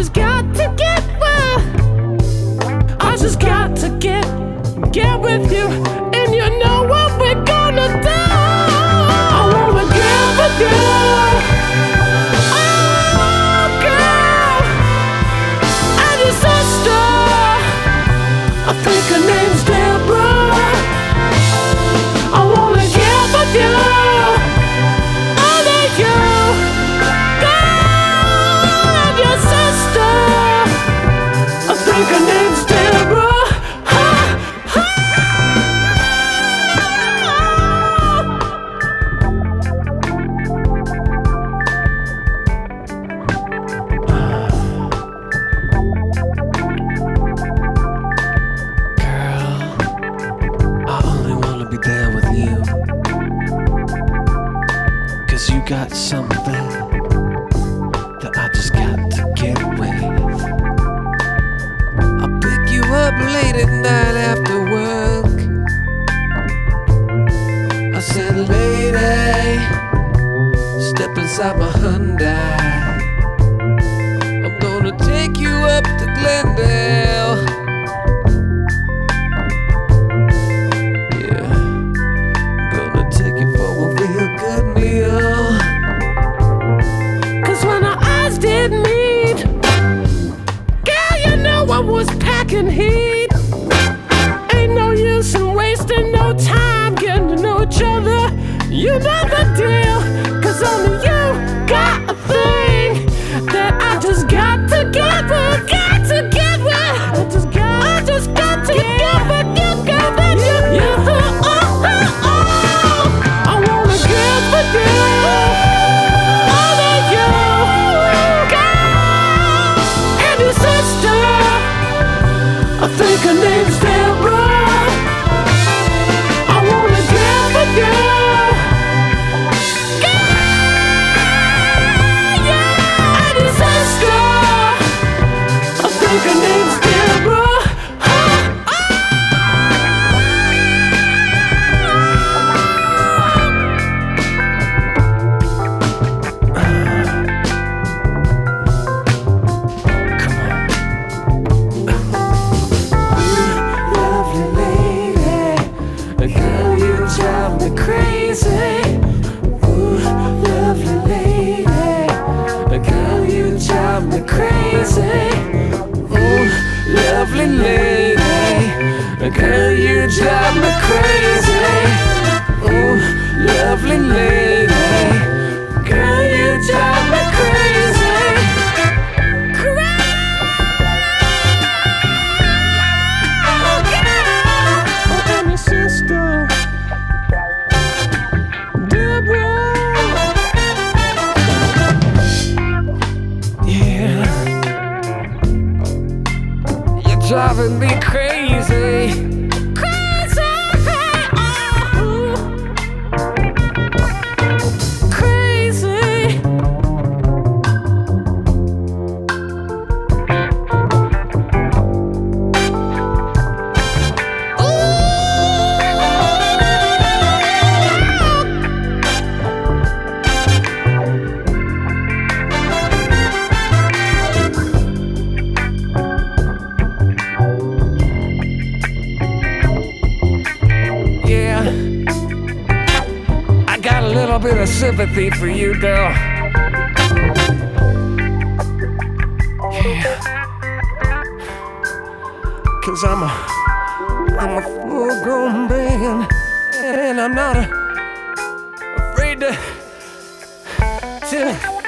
just got to get well. I just got to get with you, and you know what we're gonna do. I wanna get with you. Oh, girl, and your sister. I think her name's Deborah. I wanna get with you. Only you, girl, and your sister. I think her name's Deborah. You got something that I just got to get with. I'll pick you up late at night after work. I said, lady, step inside my Hyundai. I'm gonna take you up to Glendale. Yeah, gonna take you for a real good meal. I was packing heat. Ain't no use in wasting no time getting to know each other. You know the deal, 'cause only you got a thing that I just got to get with, got to get with. I just got to get with you, girl, that you. I wanna get with you. Only you, girl, and your sister. I think her name's Deborah. I wanna get with you. Yeah, and your sister. I think her name's Deborah. Drive me crazy. Ooh, lovely lady. Girl, you drive me crazy. Ooh, lovely lady. Girl, you drive me crazy. Ooh, lovely lady. Girl, you drive me crazy. Driving me crazy. Crazy. Crazy. A little bit of sympathy for you, girl. Yeah. 'Cause I'm a full-grown man, and I'm not afraid to